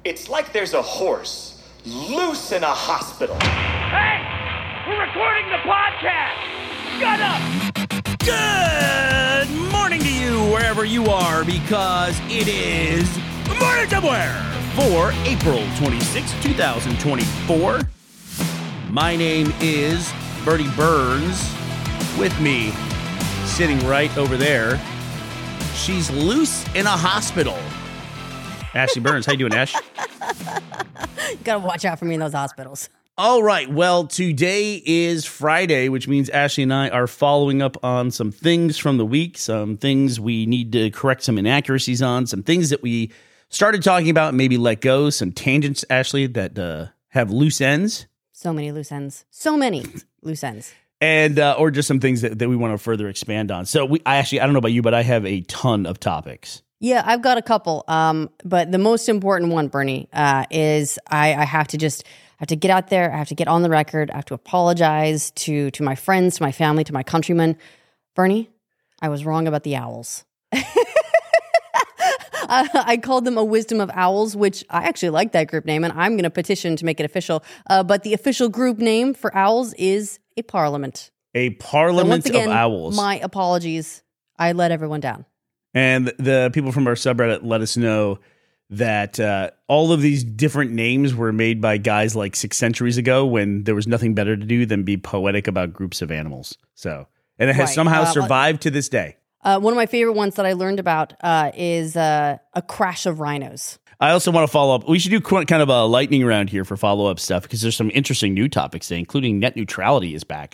It's like there's a horse loose in a hospital. Hey! We're recording the podcast! Shut up! Good morning to you, wherever you are, because it is Morning Somewhere for April 26, 2024. My name is Bertie Burns. With me, sitting right over there, she's loose in a hospital. Ashley Burns, how you doing, Ash? You gotta watch out for me in those hospitals. All right, well, today is Friday, which means Ashley and I are following up on some things from the week, some things we need to correct some inaccuracies on, some things that we started talking about and maybe let go, some tangents, Ashley, that have loose ends. So many loose ends. So many loose ends. And or just some things that we want to further expand on. So I don't know about you, but I have a ton of topics. Yeah, I've got a couple. But the most important one, Bernie, is I have to get out there. I have to get on the record. I have to apologize to my friends, to my family, to my countrymen. Bernie, I was wrong about the owls. I called them a wisdom of owls, which I actually like that group name, and I'm going to petition to make it official. But the official group name for owls is a parliament. A parliament once again, of owls. My apologies. I let everyone down. And the people from our subreddit let us know that all of these different names were made by guys like 6 centuries ago when there was nothing better to do than be poetic about groups of animals. So, and it has somehow survived to this day. One of my favorite ones that I learned about is a crash of rhinos. I also want to follow up. We should do kind of a lightning round here for follow-up stuff because there's some interesting new topics today, including net neutrality is back.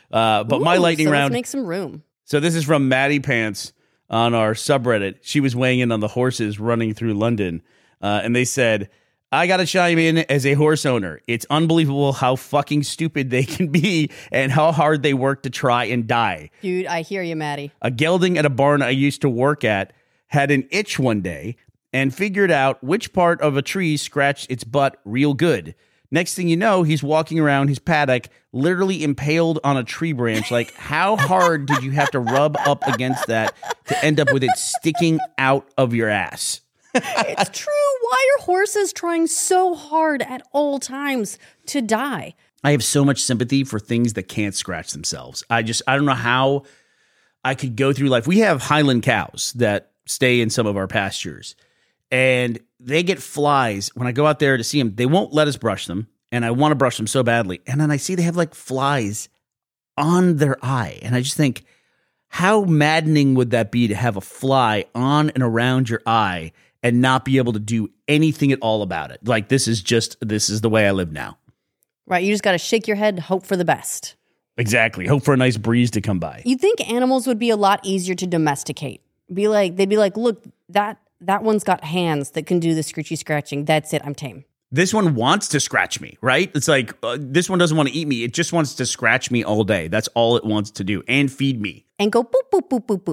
My lightning round. Let's make some room. So this is from Maddie Pants on our subreddit. She was weighing in on the horses running through London. And they said, I got to chime in as a horse owner. It's unbelievable how fucking stupid they can be and how hard they work to try and die. Dude, I hear you, Maddie. A gelding at a barn I used to work at had an itch one day and figured out which part of a tree scratched its butt real good. Next thing you know, he's walking around his paddock, literally impaled on a tree branch. Like, how hard did you have to rub up against that to end up with it sticking out of your ass? It's true. Why are horses trying so hard at all times to die? I have so much sympathy for things that can't scratch themselves. I don't know how I could go through life. We have Highland cows that stay in some of our pastures, and they get flies. When I go out there to see them, they won't let us brush them, and I want to brush them so badly. And then I see they have like flies on their eye, and I just think, how maddening would that be to have a fly on and around your eye and not be able to do anything at all about it? Like, this is the way I live now. Right, you just got to shake your head, hope for the best. Exactly. Hope for a nice breeze to come by. You'd think animals would be a lot easier to domesticate. They'd be like, look, that one's got hands that can do the screechy scratching. That's it, I'm tame. This one wants to scratch me, right? It's like, this one doesn't want to eat me. It just wants to scratch me all day. That's all it wants to do. And feed me. And go boop, boop, boop, boop,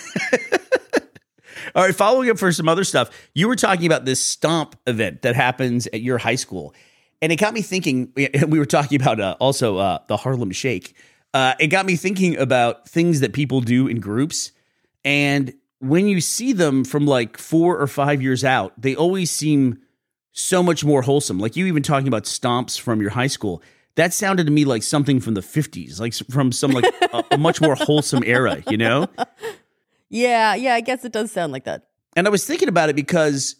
boop. All right, following up for some other stuff. You were talking about this stomp event that happens at your high school. And it got me thinking, we were talking about also the Harlem Shake. It got me thinking about things that people do in groups. And when you see them from like 4 or 5 years out, they always seem so much more wholesome. Like you even talking about stomps from your high school. That sounded to me like something from the 50s, like from some like a much more wholesome era, you know? Yeah, I guess it does sound like that. And I was thinking about it because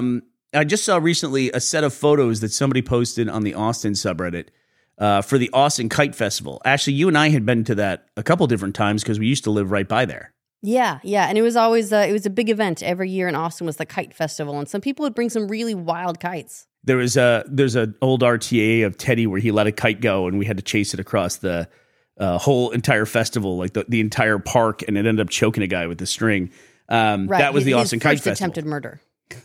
I just saw recently a set of photos that somebody posted on the Austin subreddit for the Austin Kite Festival. Actually, you and I had been to that a couple different times because we used to live right by there. Yeah, and it was always it was a big event every year in Austin was the Kite Festival, and some people would bring some really wild kites. There's an old RTA of Teddy where he let a kite go and we had to chase it across the whole entire festival, like the entire park, and it ended up choking a guy with the string. Right. That was the Austin Kite Festival. Attempted murder.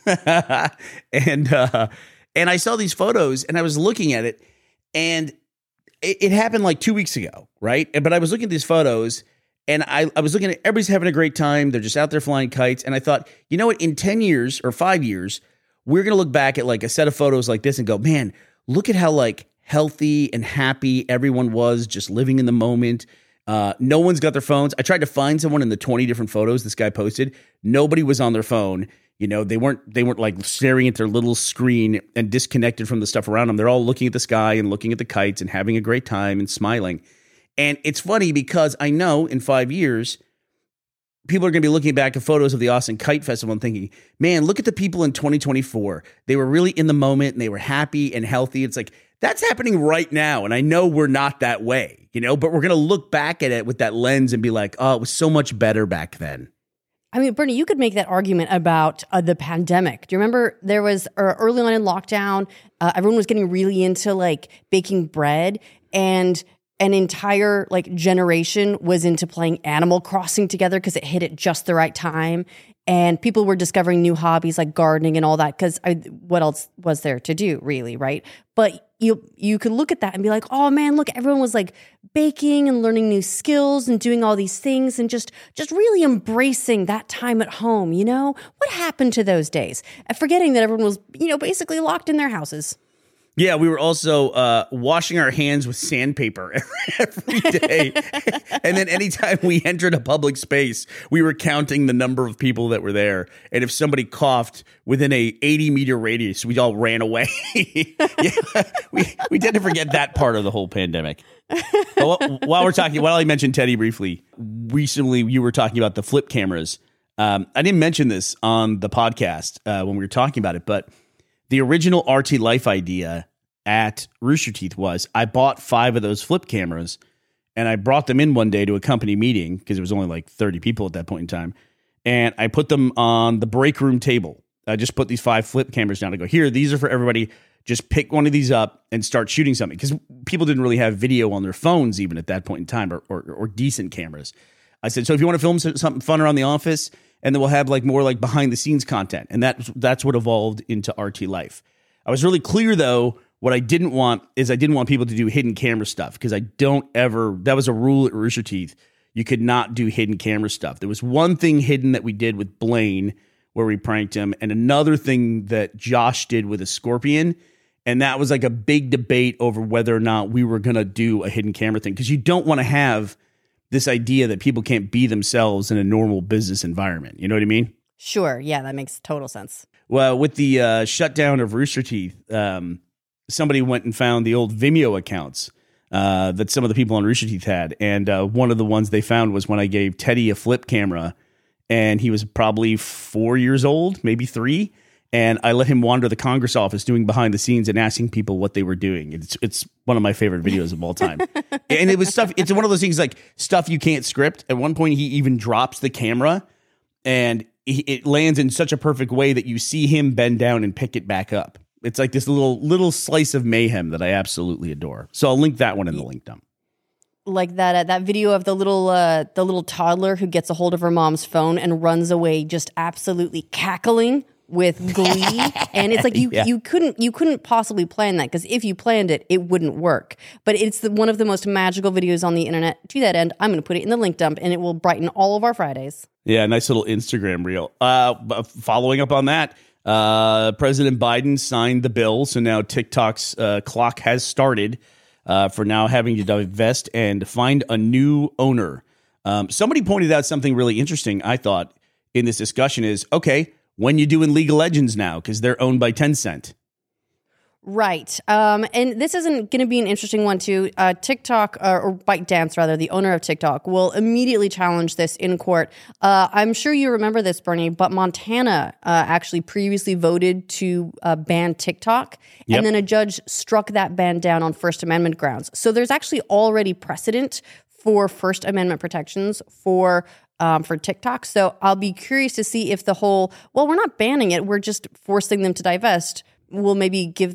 And I saw these photos and I was looking at it, and it happened like 2 weeks ago, right? But I was looking at these photos and I was looking at everybody's having a great time. They're just out there flying kites. And I thought, you know what, in 10 years or 5 years, we're going to look back at like a set of photos like this and go, man, look at how like healthy and happy everyone was, just living in the moment. No one's got their phones. I tried to find someone in the 20 different photos this guy posted. Nobody was on their phone. They weren't like staring at their little screen and disconnected from the stuff around them. They're all looking at the sky and looking at the kites and having a great time and smiling. And it's funny because I know in 5 years, people are going to be looking back at photos of the Austin Kite Festival and thinking, man, look at the people in 2024. They were really in the moment and they were happy and healthy. It's like, that's happening right now. And I know we're not that way, but we're going to look back at it with that lens and be like, oh, it was so much better back then. I mean, Bernie, you could make that argument about the pandemic. Do you remember there was early on in lockdown, everyone was getting really into like baking bread, and an entire like generation was into playing Animal Crossing together because it hit at just the right time. And people were discovering new hobbies like gardening and all that because what else was there to do, really, right? But you could look at that and be like, oh man, look, everyone was like baking and learning new skills and doing all these things and just really embracing that time at home, What happened to those days? Forgetting that everyone was, basically locked in their houses. Yeah, we were also washing our hands with sandpaper every day. And then anytime we entered a public space, we were counting the number of people that were there. And if somebody coughed within a 80-meter radius, we all ran away. Yeah, we tend to forget that part of the whole pandemic. But while I mentioned Teddy briefly, recently you were talking about the flip cameras. I didn't mention this on the podcast when we were talking about it, but the original RT Life idea at Rooster Teeth was I bought 5 of those flip cameras and I brought them in one day to a company meeting because it was only like 30 people at that point in time. And I put them on the break room table. I just put these 5 flip cameras down. I go, here, these are for everybody. Just pick one of these up and start shooting something. Because people didn't really have video on their phones even at that point in time or decent cameras. I said, so if you want to film something fun around the office, and then we'll have like more like behind the scenes content. And that's what evolved into RT Life. I was really clear though, what I didn't want people to do hidden camera stuff because that was a rule at Rooster Teeth. You could not do hidden camera stuff. There was one thing hidden that we did with Blaine where we pranked him, and another thing that Josh did with a scorpion. And that was like a big debate over whether or not we were going to do a hidden camera thing because you don't want to have this idea that people can't be themselves in a normal business environment. You know what I mean? Sure. Yeah, that makes total sense. Well, with the shutdown of Rooster Teeth, somebody went and found the old Vimeo accounts that some of the people on Rooster Teeth had. And one of the ones they found was when I gave Teddy a flip camera, and he was probably 4 years old, maybe 3. And I let him wander the Congress office doing behind the scenes and asking people what they were doing. It's one of my favorite videos of all time. And it was stuff. It's one of those things like stuff you can't script. At one point, he even drops the camera and it lands in such a perfect way that you see him bend down and pick it back up. It's like this little slice of mayhem that I absolutely adore. So I'll link that one in the link dump. Like that video of the little toddler who gets a hold of her mom's phone and runs away, just absolutely cackling with glee. And it's like you couldn't possibly plan that because if you planned it, it wouldn't work. But it's one of the most magical videos on the internet. To that end, I'm going to put it in the link dump and it will brighten all of our Fridays. Yeah, nice little Instagram reel. Following up on that, President Biden signed the bill, so now TikTok's clock has started for now having to divest and find a new owner. Somebody pointed out something really interesting, I thought, in this discussion is, okay, when you doing League of Legends now? Because they're owned by Tencent. Right. And this isn't going to be an interesting one, too. TikTok, or ByteDance, rather, the owner of TikTok, will immediately challenge this in court. I'm sure you remember this, Bernie, but Montana actually previously voted to ban TikTok, and then a judge struck that ban down on First Amendment grounds. So there's actually already precedent for First Amendment protections for TikTok. So I'll be curious to see if the whole, well, we're not banning it, we're just forcing them to divest, we'll maybe give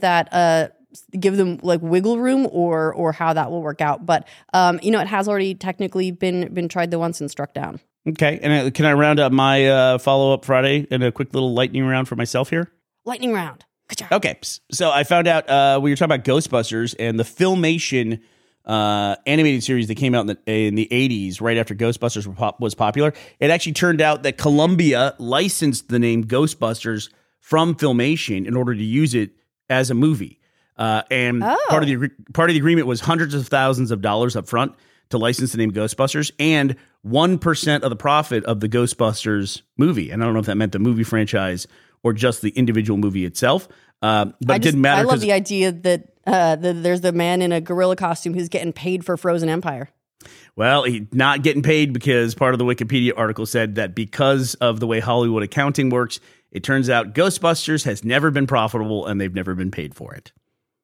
them like wiggle room or how that will work out. But, it has already technically been tried the once and struck down. Okay. And can I round up my follow-up Friday in a quick little lightning round for myself here? Lightning round. Okay. So I found out we were talking about Ghostbusters and the Filmation animated series that came out in the 80s, right after Ghostbusters was popular. It actually turned out that Columbia licensed the name Ghostbusters from Filmation in order to use it as a movie. Part of the agreement was hundreds of thousands of dollars up front to license the name Ghostbusters and 1% of the profit of the Ghostbusters movie. And I don't know if that meant the movie franchise or just the individual movie itself. But it didn't matter. I love the idea that there's the man in a gorilla costume who's getting paid for Frozen Empire. Well, he's not getting paid because part of the Wikipedia article said that because of the way Hollywood accounting works, it turns out Ghostbusters has never been profitable and they've never been paid for it.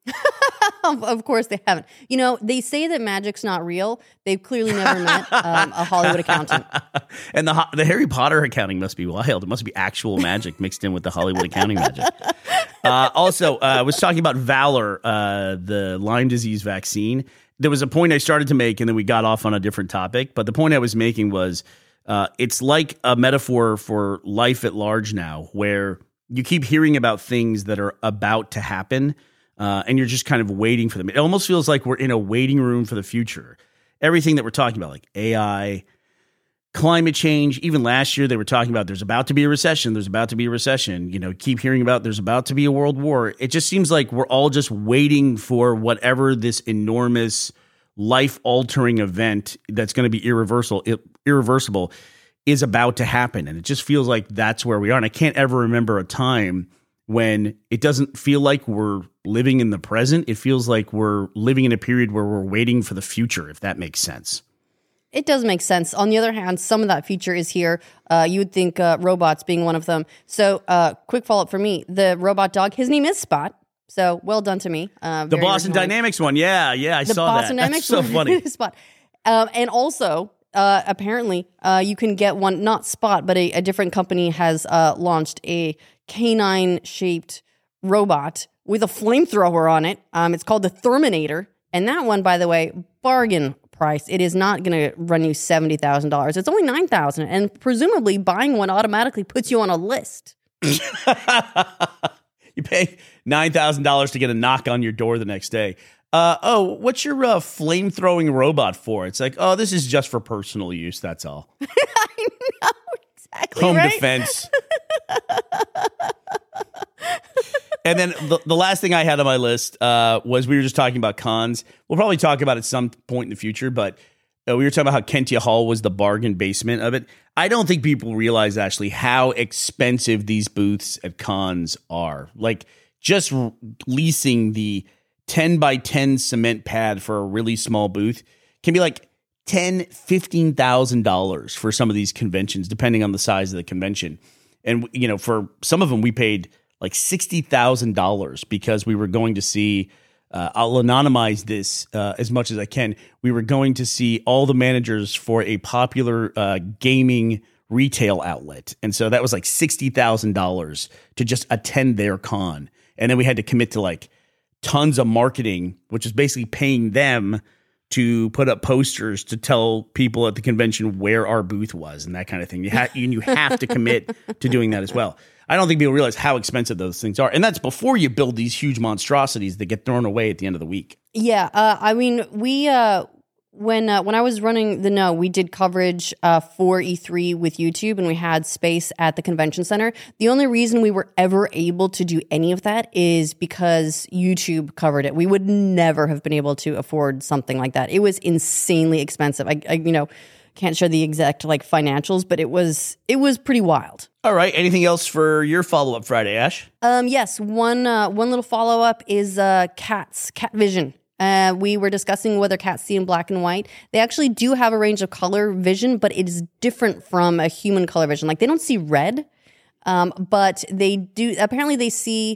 Of course they haven't. You know, they say that magic's not real. They've clearly never met a Hollywood accountant. And the Harry Potter accounting must be wild. It must be actual magic mixed in with the Hollywood accounting magic. Also, I was talking about Valor, the Lyme disease vaccine. There was a point I started to make, and then we got off on a different topic. But the point I was making was it's like a metaphor for life at large now, where you keep hearing about things that are about to happen, and you're just kind of waiting for them. It almost feels like we're in a waiting room for the future. Everything that we're talking about, like AI, climate change, even last year they were talking about there's about to be a recession. There's about to be a recession. You know, keep hearing about there's about to be a world war. It just seems like we're all just waiting for whatever this enormous life-altering event that's going to be irreversible is about to happen. And it just feels like that's where we are. And I can't ever remember a time when it doesn't feel like we're living in the present. It feels like we're living in a period where we're waiting for the future, if that makes sense. It does make sense. On the other hand, some of that future is here. You would think robots being one of them. So quick follow-up for me. The robot dog, his name is Spot. So well done to me. The Boston Dynamics one. Yeah, I saw that. Boston Dynamics That's so funny. Spot. And also, apparently, you can get one, not Spot, but a different company has launched a canine-shaped robot with a flamethrower on it. It's called the Terminator. And that one, by the way, bargain price. It is not going to run you $70,000. It's only $9,000, and presumably buying one automatically puts you on a list. You pay $9,000 to get a knock on your door the next day. What's your flame-throwing robot for? It's like, this is just for personal use. That's all. I know, exactly. Home right? defense. And then the last thing I had on my list was we were just talking about cons. We'll probably talk about it at some point in the future, but we were talking about how Kentia Hall was the bargain basement of it. I don't think people realize actually how expensive these booths at cons are. Like just leasing the 10 by 10 cement pad for a really small booth can be like $10,000, $15,000 for some of these conventions, depending on the size of the convention. And, you know, for some of them, we paid like $60,000 because we were going to see, I'll anonymize this as much as I can. We were going to see all the managers for a popular gaming retail outlet. And so that was like $60,000 to just attend their con. And then we had to commit to like tons of marketing, which is basically paying them to put up posters to tell people at the convention where our booth was and that kind of thing. You have to commit to doing that as well. I don't think people realize how expensive those things are. And that's before you build these huge monstrosities that get thrown away at the end of the week. Yeah. I mean, we when I was running the No, we did coverage for E3 with YouTube, and we had space at the convention center. The only reason we were ever able to do any of that is because YouTube covered it. We would never have been able to afford something like that. It was insanely expensive. I can't share the exact like financials, but it was pretty wild. All right. Anything else for your follow-up Friday, Ash? Yes. One little follow-up is Cat Vision. We were discussing whether cats see in black and white. They actually do have a range of color vision, but it is different from a human color vision. Like they don't see red, but they do. Apparently, they see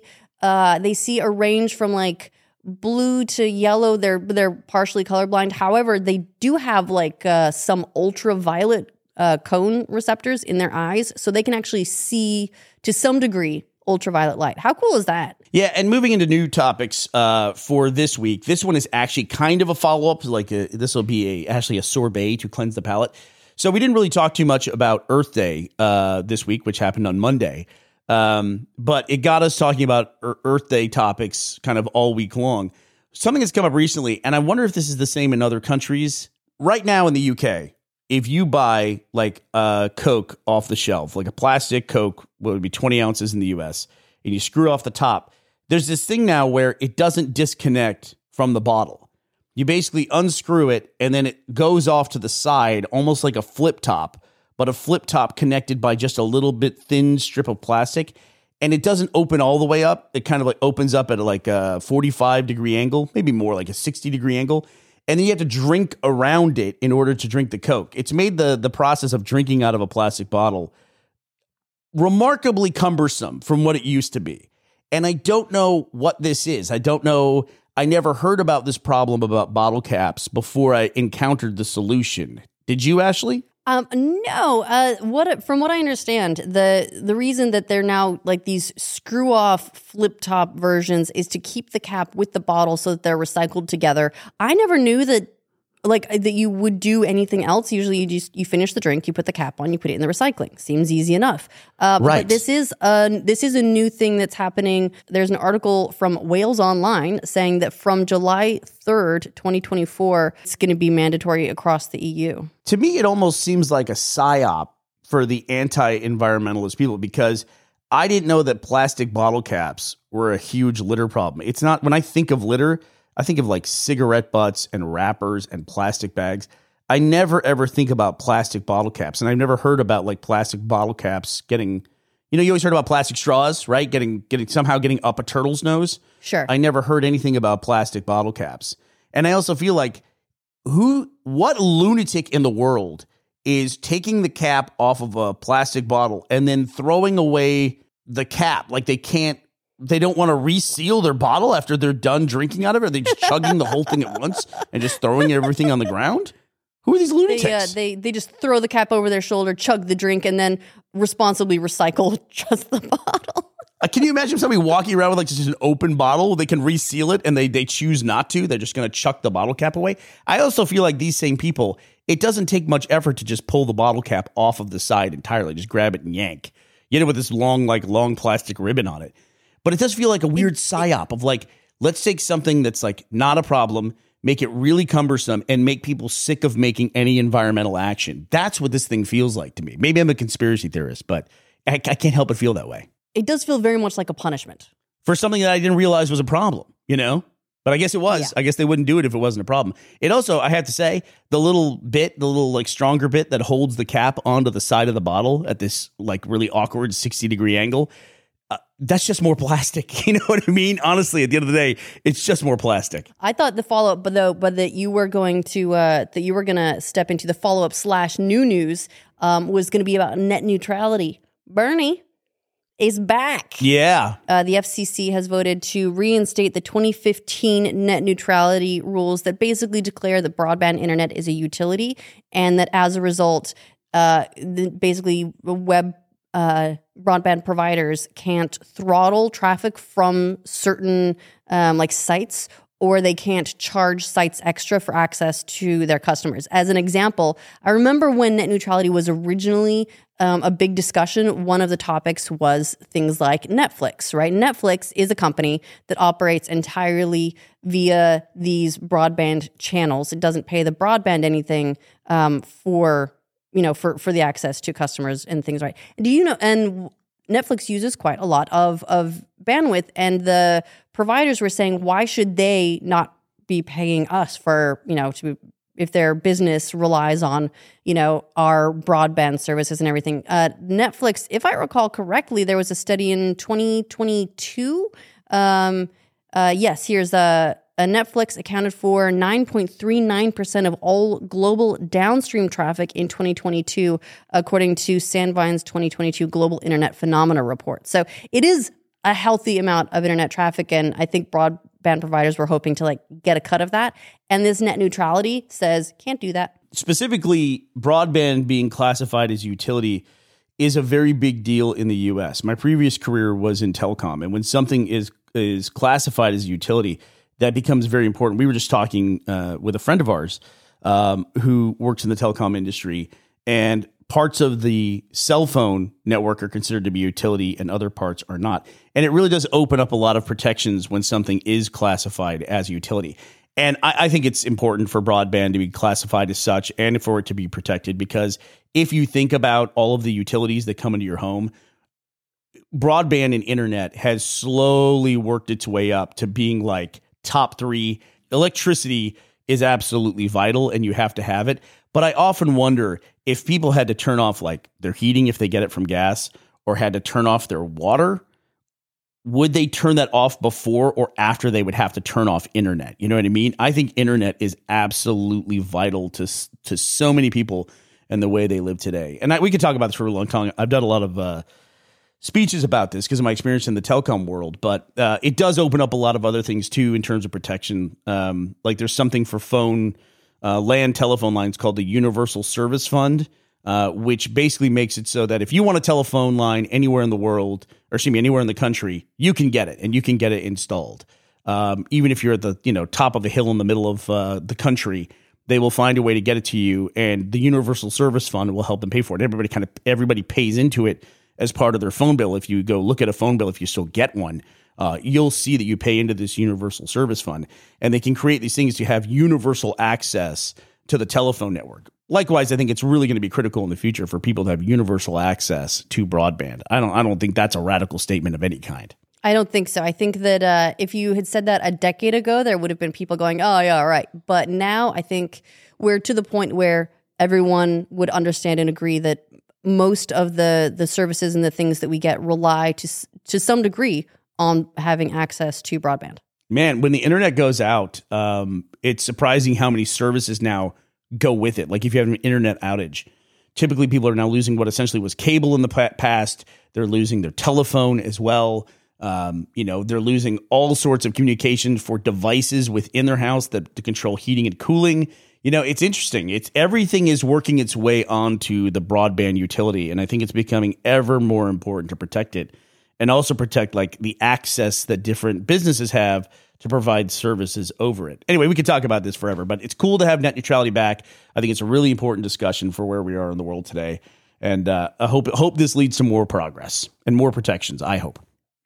a range from like blue to yellow. They're partially colorblind. However, they do have like some ultraviolet cone receptors in their eyes, so they can actually see to some degree ultraviolet light. How cool is that? Yeah, and moving into new topics for this week, this one is actually kind of a follow-up. Like this will be actually a sorbet to cleanse the palate. So we didn't really talk too much about Earth Day this week, which happened on Monday. But it got us talking about Earth Day topics kind of all week long. Something that's come up recently, and I wonder if this is the same in other countries. Right now in the UK, if you buy like a Coke off the shelf, like a plastic Coke, what would be 20 ounces in the US, and you screw off the top, there's this thing now where it doesn't disconnect from the bottle. You basically unscrew it, and then it goes off to the side, almost like a flip top, but a flip top connected by just a little bit thin strip of plastic. And it doesn't open all the way up. It kind of like opens up at like a 45-degree angle, maybe more like a 60-degree angle. And then you have to drink around it in order to drink the Coke. It's made the process of drinking out of a plastic bottle remarkably cumbersome from what it used to be. And I don't know what this is. I don't know. I never heard about this problem about bottle caps before I encountered the solution. Did you, Ashley? No. From what I understand, the reason that they're now like these screw off flip top versions is to keep the cap with the bottle so that they're recycled together. I never knew that you would do anything else. Usually you finish the drink, you put the cap on, you put it in the recycling. Seems easy enough. Right. But this is a new thing that's happening. There's an article from Wales Online saying that from July 3rd, 2024, it's going to be mandatory across the EU. To me, it almost seems like a psyop for the anti-environmentalist people, because I didn't know that plastic bottle caps were a huge litter problem. It's not, when I think of litter, I think of like cigarette butts and wrappers and plastic bags. I never ever think about plastic bottle caps. And I've never heard about like plastic bottle caps getting, you always heard about plastic straws, right? Getting up a turtle's nose. Sure. I never heard anything about plastic bottle caps. And I also feel like what lunatic in the world is taking the cap off of a plastic bottle and then throwing away the cap? Like they don't want to reseal their bottle after they're done drinking out of it? Are they just chugging the whole thing at once and just throwing everything on the ground? Who are these lunatics? They just throw the cap over their shoulder, chug the drink, and then responsibly recycle just the bottle. Can you imagine somebody walking around with like just an open bottle? They can reseal it and they choose not to. They're just going to chuck the bottle cap away. I also feel like these same people, it doesn't take much effort to just pull the bottle cap off of the side entirely. Just grab it and yank. You know, with this long plastic ribbon on it. But it does feel like a weird psyop of like, let's take something that's like not a problem, make it really cumbersome, and make people sick of making any environmental action. That's what this thing feels like to me. Maybe I'm a conspiracy theorist, but I can't help but feel that way. It does feel very much like a punishment. For something that I didn't realize was a problem, But I guess it was. Yeah. I guess they wouldn't do it if it wasn't a problem. It also, I have to say, the little like stronger bit that holds the cap onto the side of the bottle at this like really awkward 60-degree angle, that's just more plastic. You know what I mean? Honestly, at the end of the day, it's just more plastic. I thought the follow-up, but that you were going to step into the follow-up / new news was going to be about net neutrality. Bernie is back. Yeah. The FCC has voted to reinstate the 2015 net neutrality rules that basically declare that broadband internet is a utility, and that as a result, basically web broadband providers can't throttle traffic from certain sites, or they can't charge sites extra for access to their customers. As an example, I remember when net neutrality was originally a big discussion, one of the topics was things like Netflix, right? Netflix is a company that operates entirely via these broadband channels. It doesn't pay the broadband anything for the access to customers and things, right? Do you know, and Netflix uses quite a lot of bandwidth, and the providers were saying, why should they not be paying us for, if their business relies on, our broadband services and everything. Netflix, if I recall correctly, there was a study in 2022. Yes, here's a Netflix accounted for 9.39% of all global downstream traffic in 2022, according to Sandvine's 2022 Global Internet Phenomena Report. So it is a healthy amount of internet traffic, and I think broadband providers were hoping to get a cut of that. And this net neutrality says can't do that. Specifically, broadband being classified as utility is a very big deal in the U.S. My previous career was in telecom, and when something is classified as a utility, that becomes very important. We were just talking with a friend of ours who works in the telecom industry, and parts of the cell phone network are considered to be utility and other parts are not. And it really does open up a lot of protections when something is classified as utility. And I think it's important for broadband to be classified as such and for it to be protected, because if you think about all of the utilities that come into your home, broadband and internet has slowly worked its way up to being like top 3. Electricity is absolutely vital and you have to have it. But I often wonder if people had to turn off like their heating if they get it from gas or had to turn off their water, would they turn that off before or after they would have to turn off internet? You know what I mean? I think internet is absolutely vital to so many people and the way they live today. And we could talk about this for a long time. I've done a lot of speeches about this because of my experience in the telecom world, but it does open up a lot of other things too in terms of protection. Like there's something for phone land telephone lines called the Universal Service Fund, which basically makes it so that if you want a telephone line anywhere in the world, or excuse me, anywhere in the country, you can get it and you can get it installed. Even if you're at the top of a hill in the middle of the country, they will find a way to get it to you, and the Universal Service Fund will help them pay for it. Everybody pays into it as part of their phone bill. If you go look at a phone bill, if you still get one, you'll see that you pay into this Universal Service Fund, and they can create these things to have universal access to the telephone network. Likewise, I think it's really going to be critical in the future for people to have universal access to broadband. I don't think that's a radical statement of any kind. I don't think so. I think that if you had said that a decade ago, there would have been people going, oh, yeah, right. But now I think we're to the point where everyone would understand and agree that most of the services and the things that we get rely to some degree on having access to broadband. Man, when the internet goes out, it's surprising how many services now go with it. Like if you have an internet outage, typically people are now losing what essentially was cable in the past. They're losing their telephone as well. They're losing all sorts of communication for devices within their house to control heating and cooling. It's interesting. Everything is working its way onto the broadband utility, and I think it's becoming ever more important to protect it and also protect like the access that different businesses have to provide services over it. Anyway, we could talk about this forever, but it's cool to have net neutrality back. I think it's a really important discussion for where we are in the world today, and I hope this leads to more progress and more protections. I hope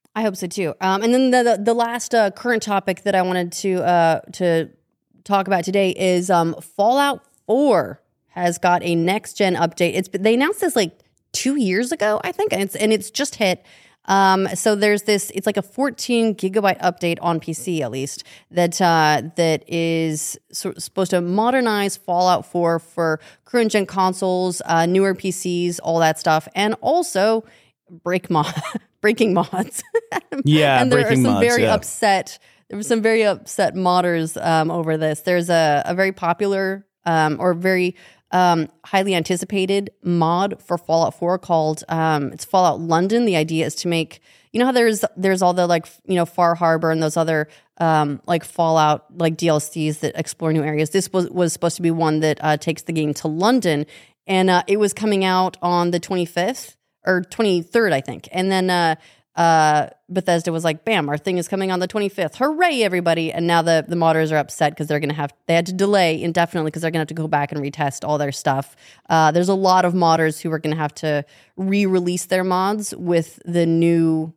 so too. And then the last current topic that I wanted to talk about today is Fallout 4 has got a next gen update. They announced this like 2 years ago, I think, and it's just hit. So there's this. It's like a 14 gigabyte update on PC, at least that is supposed to modernize Fallout 4 for current gen consoles, newer PCs, all that stuff, and also breaking mods. Yeah, and there breaking are some mods, very yeah. upset. There were some very upset modders over this. There's a very popular or very highly anticipated mod for Fallout 4 called it's Fallout London. The idea is to make, how there's all the Far Harbor and those other like Fallout like DLCs that explore new areas. This was supposed to be one that takes the game to London, and it was coming out on the 25th or 23rd, I think. And then Bethesda was like, bam, our thing is coming on the 25th. Hooray, everybody. And now the modders are upset because they had to delay indefinitely because they're going to have to go back and retest all their stuff. There's a lot of modders who are going to have to re-release their mods with the new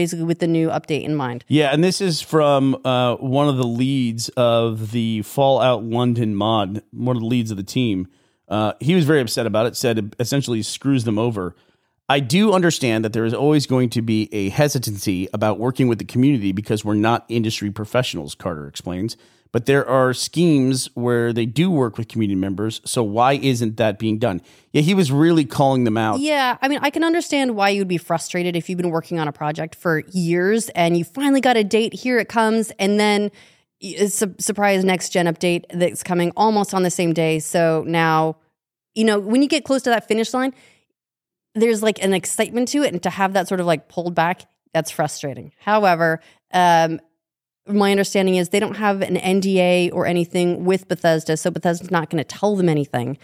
update in mind. Yeah, and this is from one of the leads of the Fallout London mod, one of the leads of the team. He was very upset about it, said it essentially screws them over. I do understand that there is always going to be a hesitancy about working with the community because we're not industry professionals, Carter explains. But there are schemes where they do work with community members, so why isn't that being done? Yeah, he was really calling them out. Yeah, I mean, I can understand why you'd be frustrated if you've been working on a project for years and you finally got a date, here it comes, and then it's a surprise next-gen update that's coming almost on the same day. So now, when you get close to that finish line, there's like an excitement to it, and to have that sort of like pulled back, that's frustrating. However, my understanding is they don't have an NDA or anything with Bethesda, so Bethesda's not going to tell them anything.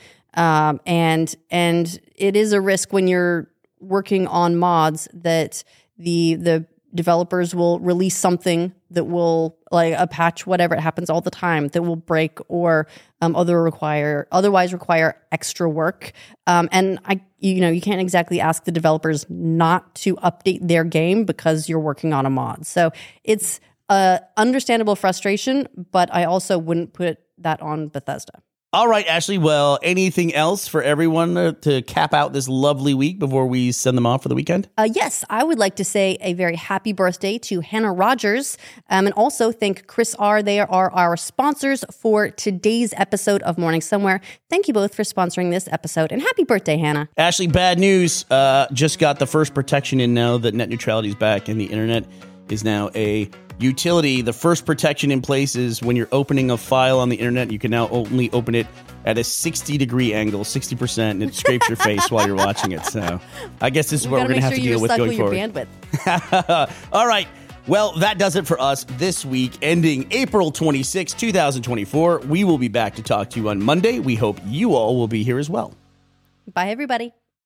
And it is a risk when you're working on mods that the developers will release something that will, like a patch, whatever, it happens all the time, that will break or otherwise require extra work. And you can't exactly ask the developers not to update their game because you're working on a mod. So it's understandable frustration, but I also wouldn't put that on Bethesda. All right, Ashley. Well, anything else for everyone to cap out this lovely week before we send them off for the weekend? Yes, I would like to say a very happy birthday to Hannah Rogers, and also thank Chris R. They are our sponsors for today's episode of Morning Somewhere. Thank you both for sponsoring this episode, and happy birthday, Hannah. Ashley, bad news. Just got the first protection in now that net neutrality is back and the internet is now a utility. The first protection in place is when you're opening a file on the internet, you can now only open it at a 60-degree angle, 60%, and it scrapes your face while you're watching it. So I guess this is what we're going to have to deal with going forward. Bandwidth. All right. Well, that does it for us this week, ending April 26, 2024. We will be back to talk to you on Monday. We hope you all will be here as well. Bye, everybody.